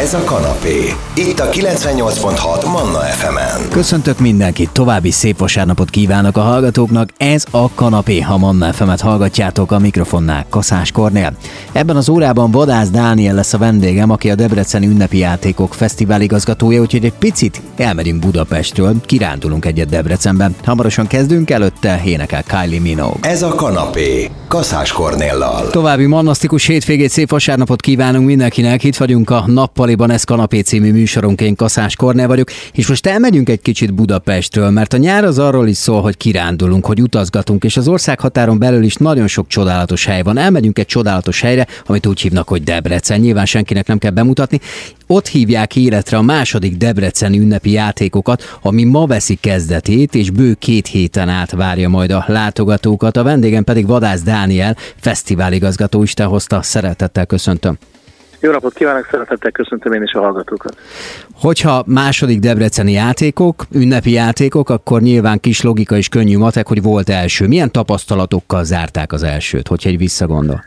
Ez a kanapé. Itt a 98.6 Manna FM-en. Köszöntök mindenkit, további szép vasárnapot kívánok a hallgatóknak. Ez a kanapé, ha Manna FM-et hallgatjátok, a mikrofonnál Kaszás Kornél. Ebben az órában Vadász Dániel lesz a vendégem, aki a Debreceni Ünnepi Játékok Fesztivál igazgatója, úgyhogy egy picit elmegyünk Budapestről, kirándulunk egyet Debrecenben. Hamarosan kezdünk, előtte énekel Kylie Minogue. Ez a kanapé, Kaszás Kornéllal. További mannasztikus hétvégét, szép vasárnapot kívánunk mindenkinek. Itt vagyunk a Nappaliban, ez Kanapé című műsorunk, én Kaszás Kornél vagyok, és most elmegyünk egy kicsit Budapestről, mert a nyár az arról is szól, hogy kirándulunk, hogy utazgatunk, és az országhatáron belül is nagyon sok csodálatos hely van. Elmegyünk egy csodálatos helyre, amit úgy hívnak, hogy Debrecen. Nyilván senkinek nem kell bemutatni. Ott hívják életre a második Debreceni Ünnepi Játékokat, ami ma veszi kezdetét, és bő 2 héten át várja majd a látogatókat. A vendégem pedig Vadász Dániel, fesztiváligazgató. Isten hozta, szeretettel köszöntöm. Jó napot kívánok, szeretettel köszöntöm én is a hallgatókat. Hogyha második debreceni játékok, ünnepi játékok, akkor nyilván kis logika és könnyű matek, hogy volt első. Milyen tapasztalatokkal zárták az elsőt, hogyha egy visszagondol?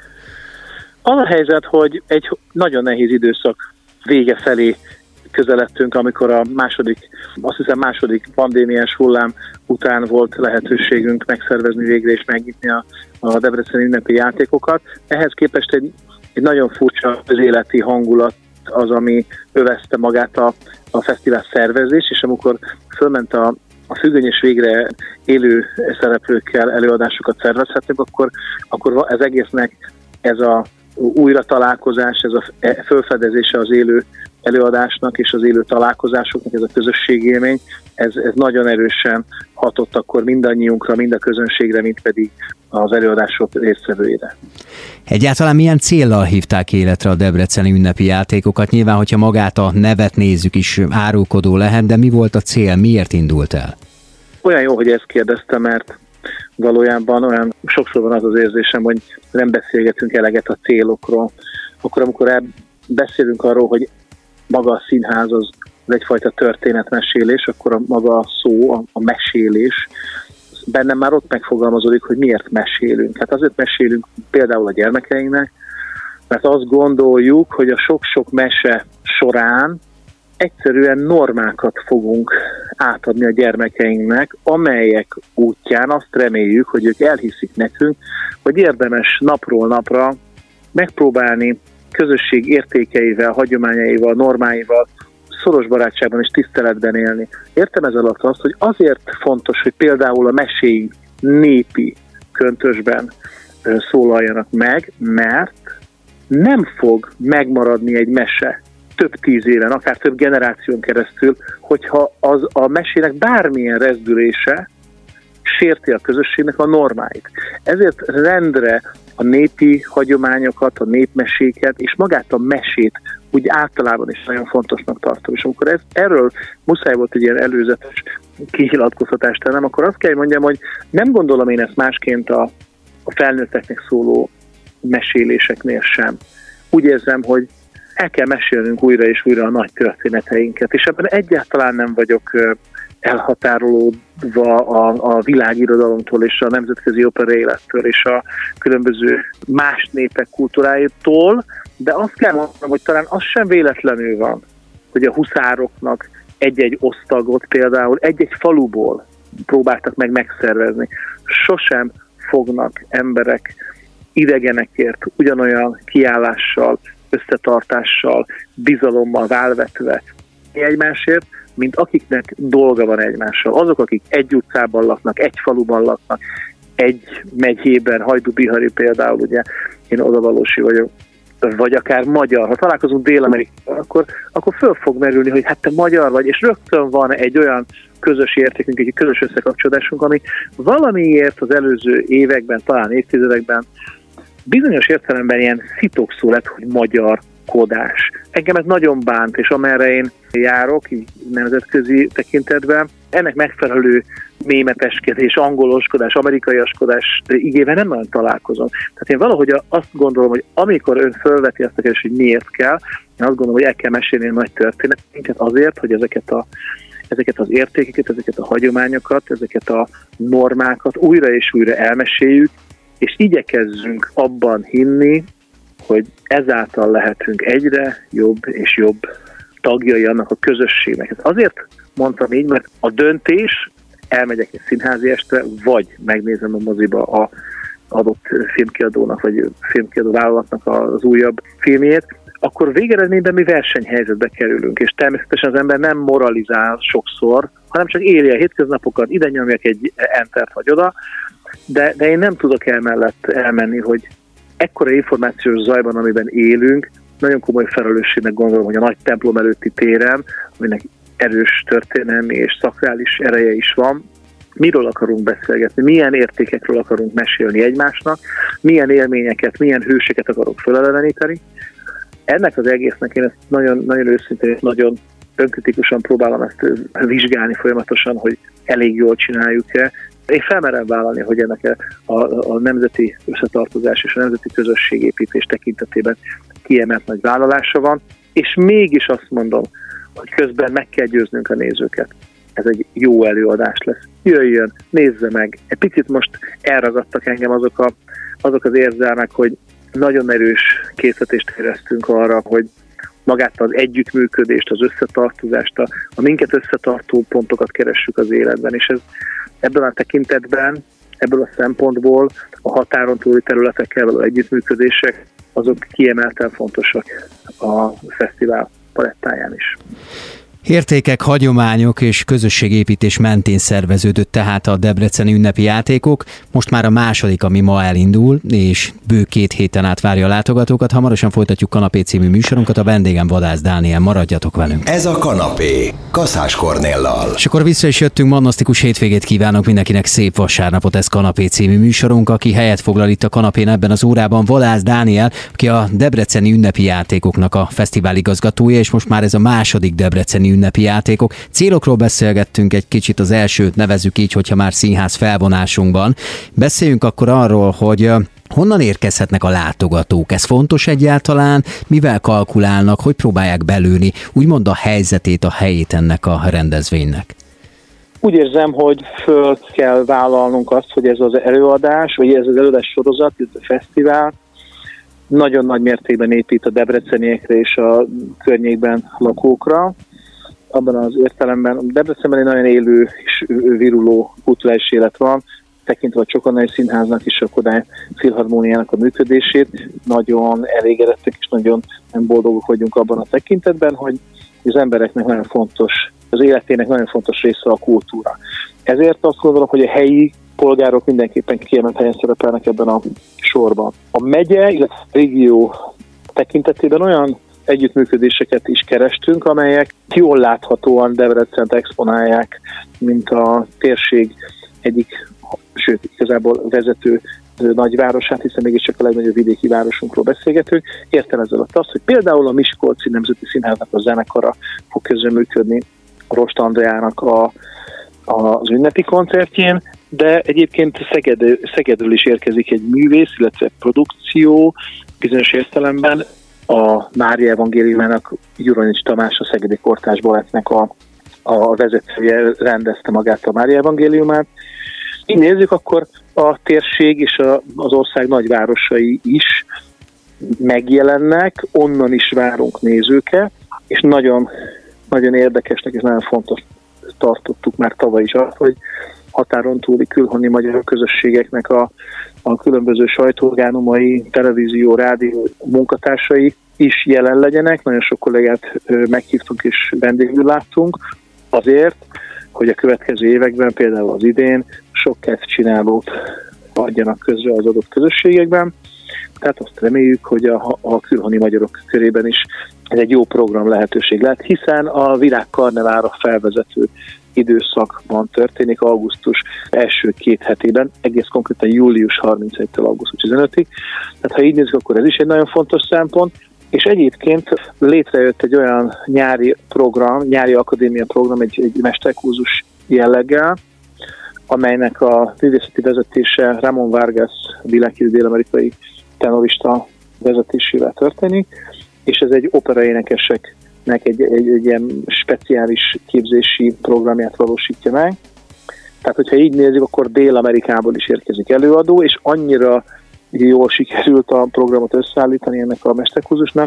Az a helyzet, hogy egy nagyon nehéz időszak vége felé közeledtünk, amikor a második pandémiás hullám után volt lehetőségünk megszervezni végre és megnyitni a debreceni ünnepi játékokat. Ehhez képest egy nagyon furcsa közéleti hangulat az, ami övezte magát a fesztivál szervezés, és amikor fölment a függöny és végre élő szereplőkkel előadásokat szervezhetünk, akkor ez egésznek ez a újra találkozás, ez a felfedezése az élő előadásnak és az élő találkozásoknak, ez a közösségélmény, ez nagyon erősen hatott akkor mindannyiunkra, mind a közönségre, mint pedig az előadások résztvevőire. Egyáltalán milyen céllal hívták életre a debreceni ünnepi játékokat? Nyilván, hogyha magát a nevet nézzük is, árulkodó lehet, de mi volt a cél, miért indult el? Olyan jó, hogy ezt kérdezte, mert valójában olyan sokszor van az az érzésem, hogy nem beszélgetünk eleget a célokról. Akkor, amikor beszélünk arról, hogy maga a színház az egyfajta történetmesélés, akkor a maga a szó, a mesélés, bennem már ott megfogalmazódik, hogy miért mesélünk. Hát azért mesélünk például a gyermekeinknek, mert azt gondoljuk, hogy a sok-sok mese során egyszerűen normákat fogunk átadni a gyermekeinknek, amelyek útján azt reméljük, hogy ők elhiszik nekünk, hogy érdemes napról napra megpróbálni közösség értékeivel, hagyományaival, normáival szoros barátságban és tiszteletben élni. Értem ez alatt azt, hogy azért fontos, hogy például a meséink népi köntösben szólaljanak meg, mert nem fog megmaradni egy mese több 10 éven, akár több generáción keresztül, hogyha az a mesének bármilyen rezdülése sérti a közösségnek a normáit. Ezért rendre a népi hagyományokat, a népmeséket és magát a mesét úgy általában is nagyon fontosnak tartom. És amikor erről muszáj volt egy ilyen előzetes kinyilatkoztatást tennem, akkor azt kell, hogy mondjam, hogy nem gondolom én ezt másként a felnőtteknek szóló meséléseknél sem. Úgy érzem, hogy el kell mesélnünk újra és újra a nagy történeteinket, és ebben egyáltalán nem vagyok elhatárolódva a világirodalomtól és a nemzetközi opera élettől és a különböző más népek kultúráitól, de azt kell mondanom, hogy talán az sem véletlenül van, hogy a huszároknak egy-egy osztagot például egy-egy faluból próbáltak meg megszervezni. Sosem fognak emberek idegenekért ugyanolyan kiállással, összetartással, bizalommal válvetve egymásért, mint akiknek dolga van egymással. Azok, akik egy utcában laknak, egy faluban laknak, egy megyében, Hajdú-Bihari például, ugye én odavalósi vagyok, vagy akár magyar. Ha találkozunk Dél-Amerikával, akkor föl fog merülni, hogy hát te magyar vagy, és rögtön van egy olyan közös értékünk, egy közös összekapcsolódásunk, ami valamiért az előző években, talán évtizedekben bizonyos értelemben ilyen szitokszó lett, hogy magyarkodás. Engem ez nagyon bánt, és amerre én járok, így nemzetközi tekintetben, ennek megfelelő mémeteskedés, angoloskodás, amerikaiaskodás igével nem nagyon találkozom. Tehát én valahogy azt gondolom, hogy amikor ön fölveti azt a kérdést, hogy miért kell, én azt gondolom, hogy el kell mesélni a nagy történeteket azért, hogy ezeket az értékeket, ezeket a hagyományokat, ezeket a normákat újra és újra elmeséljük, és igyekezzünk abban hinni, hogy ezáltal lehetünk egyre jobb és jobb tagjai annak a közösségnek. Ez azért mondtam így, mert a döntés, elmegyek egy színházi estre, vagy megnézem a moziba a adott filmkiadónak, vagy filmkiadó vállalatnak az újabb filmjét, akkor végeredményben mi versenyhelyzetbe kerülünk, és természetesen az ember nem moralizál sokszor, hanem csak éli a hétköznapokat, ide nyomjak egy entert vagy oda, de én nem tudok emellett elmenni, hogy ekkora információs zajban, amiben élünk, nagyon komoly felelősségnek gondolom, hogy a nagy templom előtti téren, aminek erős történelmi és szakrális ereje is van, miről akarunk beszélgetni, milyen értékekről akarunk mesélni egymásnak, milyen élményeket, milyen hőseket akarunk feleleveníteni. Ennek az egésznek én ezt nagyon, nagyon őszintén és nagyon önkritikusan próbálom ezt vizsgálni folyamatosan, hogy elég jól csináljuk-e. Én felmerem vállalni, hogy ennek a nemzeti összetartozás és a nemzeti közösségépítés tekintetében kiemelt nagy vállalása van, és mégis azt mondom, hogy közben meg kell győznünk a nézőket. Ez egy jó előadás lesz. Jöjjön, nézze meg. Egy picit most elragadtak engem azok az érzelmek, hogy nagyon erős készítést éreztünk arra, hogy magát az együttműködést, az összetartozást, a minket összetartó pontokat keressük az életben, és ez ebben a tekintetben, ebből a szempontból a határon túli területekkel való együttműködések, azok kiemelten fontosak a fesztivál palettáján is. Értékek, hagyományok és közösségépítés mentén szerveződött tehát a debreceni ünnepi játékok. Most már a második, ami ma elindul, és bő 2 héten át várja a látogatókat. Hamarosan folytatjuk Kanapé című műsorunkat, a vendégem Vadász Dániel, maradjatok velünk. Ez a Kanapé, Kaszás Kornéllal. És akkor vissza is jöttünk, mannasztikus hétvégét kívánok mindenkinek, szép vasárnapot, ez Kanapé című műsorunk, aki helyet foglal itt a kanapén ebben az órában, Vadász Dániel, aki a debreceni ünnepi játékoknak a fesztivál igazgatója, és most már ez a második debreceni ünnepi játékok. Célokról beszélgettünk egy kicsit, az elsőt nevezzük így, hogyha már színház felvonásunkban. Beszéljünk akkor arról, hogy honnan érkezhetnek a látogatók. Ez fontos egyáltalán? Mivel kalkulálnak? Hogy próbálják belőni úgymond a helyzetét, a helyét ennek a rendezvénynek? Úgy érzem, hogy föl kell vállalnunk azt, hogy ez az előadás, vagy ez az előadás sorozat, ez a fesztivál nagyon nagy mértékben épít a debreceniekre és a környékben lakókra. Abban az értelemben Debrecenben egy nagyon élő és viruló kulturális élet van, tekintve a Csokonai Színháznak és a Kodály Filharmóniának a működését. Nagyon elégedettek és nagyon boldogok vagyunk abban a tekintetben, hogy az embereknek nagyon fontos, az életének nagyon fontos része a kultúra. Ezért azt gondolom, hogy a helyi polgárok mindenképpen kiemelt helyen szerepelnek ebben a sorban. A megye, illetve a régió tekintetében olyan együttműködéseket is kerestünk, amelyek jól láthatóan Debrecent exponálják, mint a térség egyik, sőt, igazából vezető nagyvárosát, hiszen mégiscsak a legnagyobb vidéki városunkról beszélgetünk. Értem ezzel azt, hogy például a Miskolci Nemzeti Színháznak a zenekara fog közreműködni Rost Andreának az ünnepi koncertjén, de egyébként Szegedről is érkezik egy művész, illetve produkció, bizonyos értelemben a Mária Evangéliumának Juronics Tamás, a Szegedi Kortárs Balettnek a vezetője rendezte magát a Mária Evangéliumát. Így nézzük, akkor a térség és az ország nagyvárosai is megjelennek, onnan is várunk nézőket, és nagyon, nagyon érdekesnek és nagyon fontos tartottuk már tavaly is azt, hogy határon túli külhoni magyar közösségeknek a különböző sajtóorgánumai, televízió, rádió munkatársai is jelen legyenek. Nagyon sok kollégát meghívtunk és vendégül láttunk azért, hogy a következő években, például az idén sok kezdcsinálót adjanak közre az adott közösségekben. Tehát azt reméljük, hogy a külhoni magyarok körében is ez egy jó program lehetőség lehet, hiszen a virágkarneválra felvezető időszakban történik, augusztus első 2 hetében, egész konkrétan július 31-től augusztus 15-ig. Tehát ha így nézzük, akkor ez is egy nagyon fontos szempont, és egyébként létrejött egy olyan nyári program, nyári akadémia program, egy mesterkurzus jelleggel, amelynek a művészeti vezetése Ramón Vargas világhírű dél-amerikai tenorista vezetésével történik, és ez egy operaénekeseknek egy ilyen speciális képzési programját valósítja meg. Tehát, hogyha így nézzük, akkor Dél-Amerikából is érkezik előadó, és annyira jól sikerült a programot összeállítani ennek a mesterkurzusnak,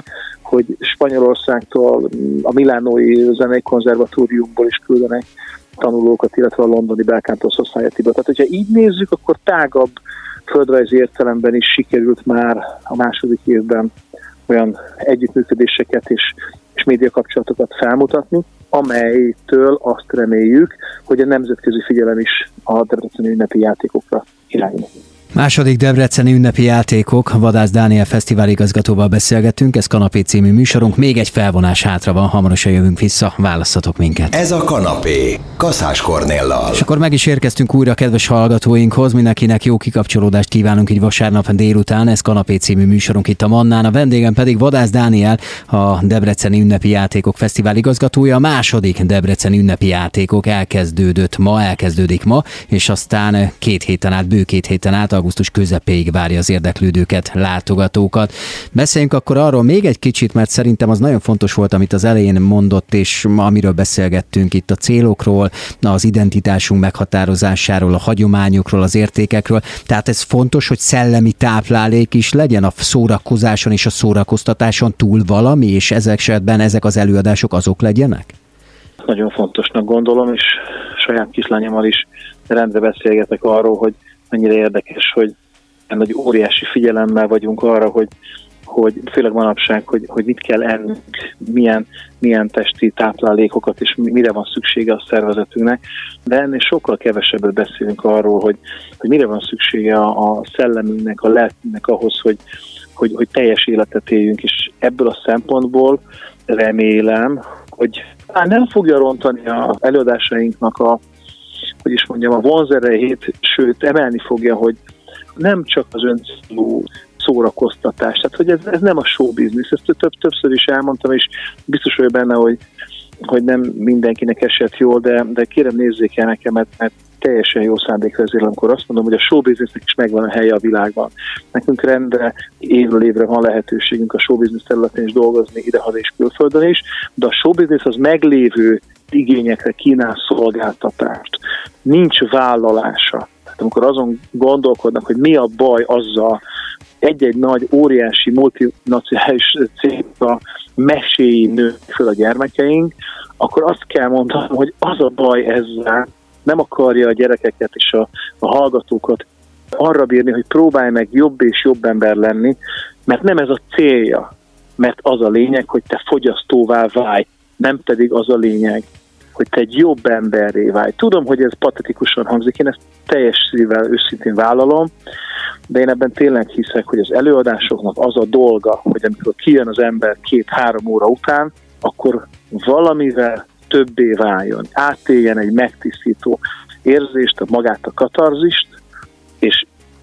hogy Spanyolországtól, a Milánói Zenei Konzervatóriumból is küldenek tanulókat, illetve a londoni Belcanto Society-ba. Tehát, hogyha így nézzük, akkor tágabb földrajzi értelemben is sikerült már a második évben olyan együttműködéseket és médiakapcsolatokat felmutatni, amelytől azt reméljük, hogy a nemzetközi figyelem is a debreceni ünnepi játékokra irányul. Második debreceni ünnepi játékok, Vadász Dániel fesztiváligazgatóval beszélgettünk, ez Kanapé című műsorunk, még egy felvonás hátra van, hamarosan jövünk vissza, válasszatok minket. Ez a Kanapé, Kaszás Kornéllal. És akkor meg is érkeztünk újra kedves hallgatóinkhoz, mindenkinek jó kikapcsolódást kívánunk így vasárnap délután, ez Kanapé című műsorunk itt a Mannán, a vendégem pedig Vadász Dániel, a Debreceni ünnepi játékok fesztiváligazgatója. A második Debreceni ünnepi játékok elkezdődik ma, és aztán bő két héten át, augusztus közepéig várja az érdeklődőket, látogatókat. Beszéljünk akkor arról még egy kicsit, mert szerintem az nagyon fontos volt, amit az elején mondott, és amiről beszélgettünk itt, a célokról, az identitásunk meghatározásáról, a hagyományokról, az értékekről. Tehát ez fontos, hogy szellemi táplálék is legyen a szórakozáson és a szórakoztatáson túl valami, és ezek esetben ezek az előadások azok legyenek? Nagyon fontosnak gondolom, és saját kislányommal is rendre beszélgetek arról, hogy mennyire érdekes, hogy nagy óriási figyelemmel vagyunk arra, hogy főleg manapság, hogy mit kell ennünk, milyen testi táplálékokat és mire van szüksége a szervezetünknek, de ennél sokkal kevesebbet beszélünk arról, hogy mire van szüksége a szellemünknek, a lelkünknek ahhoz, hogy teljes életet éljünk, és ebből a szempontból remélem, hogy nem fogja rontani az előadásainknak a vonzerejét, sőt emelni fogja, hogy nem csak az öncélú szórakoztatás, tehát hogy ez nem a show business, ezt többször is elmondtam, és biztos vagyok benne, hogy nem mindenkinek esett jól, de kérem nézzék el nekem, mert teljesen jó szándék vezérel, amikor azt mondom, hogy a show businessnek is megvan a helye a világban. Nekünk rendre évről évre van lehetőségünk a show business területén is dolgozni, idehaza és külföldön is, de a show business az meglévő igényekre kínál szolgáltatást. Nincs vállalása. Tehát amikor azon gondolkodnak, hogy mi a baj azzal, egy-egy nagy, óriási, multinacionális cégnek meséi nőnek föl a gyermekeink, akkor azt kell mondanom, hogy az a baj ezzel, nem akarja a gyerekeket és a hallgatókat arra bírni, hogy próbálj meg jobb és jobb ember lenni, mert nem ez a célja, mert az a lényeg, hogy te fogyasztóvá válj, nem pedig az a lényeg, hogy te egy jobb emberré válj. Tudom, hogy ez patetikusan hangzik, én ezt teljes szívvel, őszintén vállalom, de én ebben tényleg hiszek, hogy az előadásoknak az a dolga, hogy amikor kijön az ember 2-3 óra után, akkor valamivel többé váljon, átéljen egy megtisztító érzést, magát a katarzist, és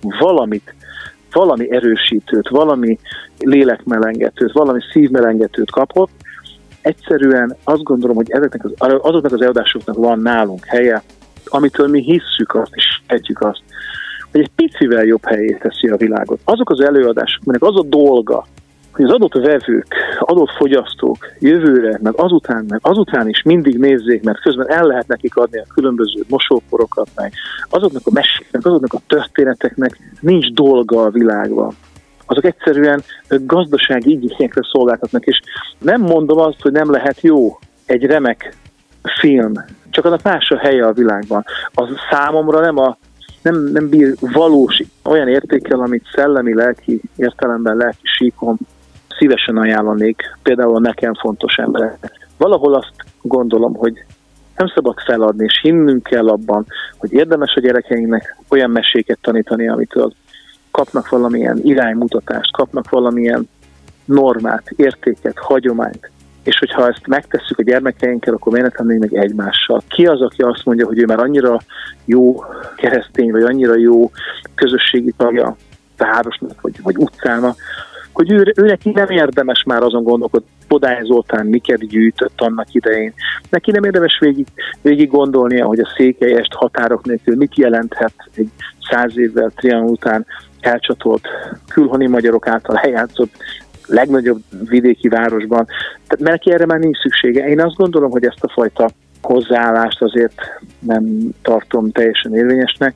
valami erősítőt, valami lélekmelengetőt, valami szívmelengetőt kapott. Egyszerűen azt gondolom, hogy azoknak az előadásoknak van nálunk helye, amitől mi hisszük azt, és tehetjük azt, hogy egy picivel jobb helyé teszi a világot. Azok az előadások, aminek az a dolga, hogy az adott vevők, adott fogyasztók jövőre, meg azután is mindig nézzék, mert közben el lehet nekik adni a különböző mosóporokat, meg azoknak a meséknek, azoknak a történeteknek nincs dolga a világban. Azok egyszerűen gazdasági igényekre szolgáltatnak, és nem mondom azt, hogy nem lehet jó egy remek film, csak annak más a helye a világban. Az számomra nem bír valós olyan értékkel, amit szellemi, lelki értelemben, lelki síkon szívesen ajánlanék, például a nekem fontos embereknek. Valahol azt gondolom, hogy nem szabad feladni, és hinnünk kell abban, hogy érdemes a gyerekeinknek olyan meséket tanítani, amitől kapnak valamilyen iránymutatást, kapnak valamilyen normát, értéket, hagyományt. És hogyha ezt megtesszük a gyermekeinkkel, akkor miért tennénk meg egymással? Ki az, aki azt mondja, hogy ő már annyira jó keresztény, vagy annyira jó közösségi tagja városnak, vagy utcának, hogy ő neki nem érdemes már azon gondolkodni, Bodány Zoltán miket gyűjtött annak idején. Neki nem érdemes végig gondolnia, hogy a Székelyest határok nélkül mit jelenthet egy 100 évvel Trianon után elcsatolt külhoni magyarok által eljátszott legnagyobb vidéki városban. Tehát neki erre már nincs szüksége. Én azt gondolom, hogy ezt a fajta hozzáállást azért nem tartom teljesen érvényesnek,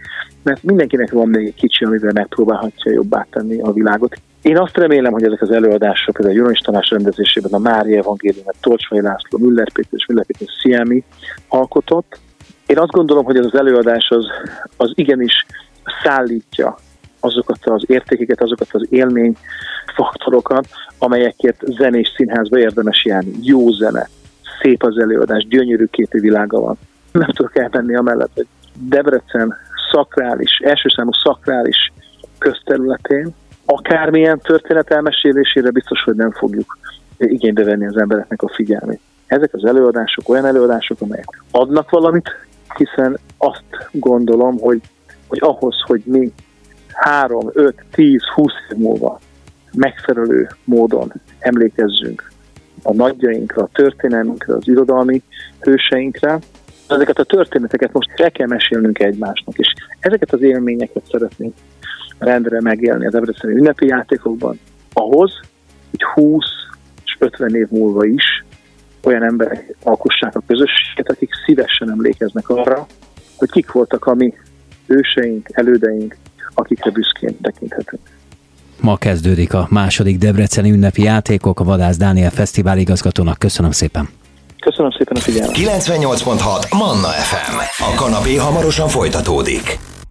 mert mindenkinek van még egy kicsi, amivel megpróbálhatja jobbá tenni a világot. Én azt remélem, hogy ezek az előadások, például a Juronics Tanács rendezésében a Mária Evangéliumot Tolcsvai László, Müller Péter és Müller Péter Sziemi alkotott. Én azt gondolom, hogy ez az előadás az igenis szállítja azokat az értékeket, azokat az élményfaktorokat, amelyekért zenés színházba érdemes járni. Jó zene, szép az előadás, gyönyörű képi világa van. Nem tudok elmenni amellett, hogy Debrecen szakrális, első számú szakrális közterületén akármilyen történet elmesélésére biztos, hogy nem fogjuk igénybe venni az embereknek a figyelmét. Ezek az előadások olyan előadások, amelyek adnak valamit, hiszen azt gondolom, hogy ahhoz, hogy mi 3, 5, 10, 20 év múlva megfelelő módon emlékezzünk a nagyjainkra, a történelmünkre, az irodalmi hőseinkre, ezeket a történeteket most el kell mesélnünk egymásnak, és ezeket az élményeket szeretnénk rendre megélni az debreceni ünnepi játékokban, ahhoz, hogy 20 és 50 év múlva is olyan emberek alkossák a közösséget, akik szívesen emlékeznek arra, hogy kik voltak a mi őseink, elődeink, akikre büszkén tekinthetünk. Ma kezdődik a második debreceni ünnepi játékok, a Vadász Dániel fesztivál igazgatónak. Köszönöm szépen. Köszönöm szépen a figyelmet. 98.6 Manna FM. A kanapé hamarosan folytatódik.